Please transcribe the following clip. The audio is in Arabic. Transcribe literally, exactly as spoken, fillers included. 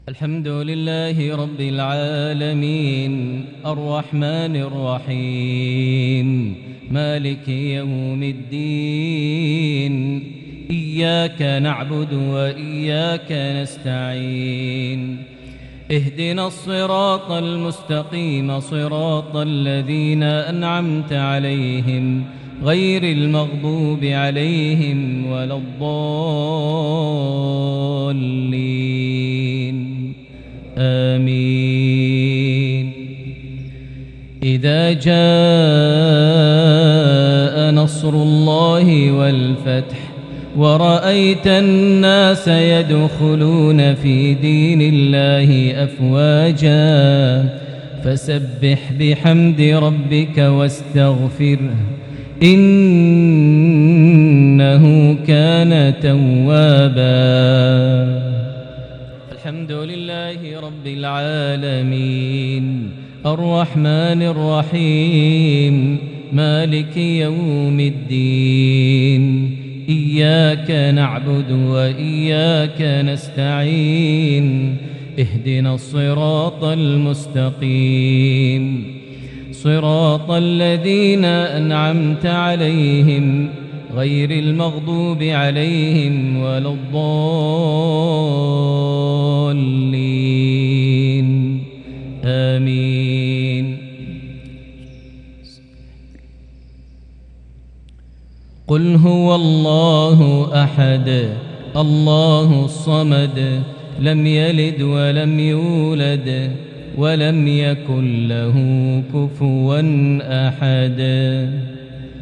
الحمد لله رب العالمين الرحمن الرحيم مالك يوم الدين إياك نعبد وإياك نستعين اهدنا الصراط المستقيم صراط الذين أنعمت عليهم غير المغضوب عليهم ولا الضالين آمين. إذا جاء نصر الله والفتح ورأيت الناس يدخلون في دين الله أفواجا فسبح بحمد ربك واستغفره إنه كان توابا. الحمد لله رب العالمين الرحمن الرحيم مالك يوم الدين إياك نعبد وإياك نستعين اهدنا الصراط المستقيم صراط الذين أنعمت عليهم غير المغضوب عليهم ولا الضالين آمين. قل هو الله أحد الله الصمد لم يلد ولم يولد ولم يكن له كفوا أحد.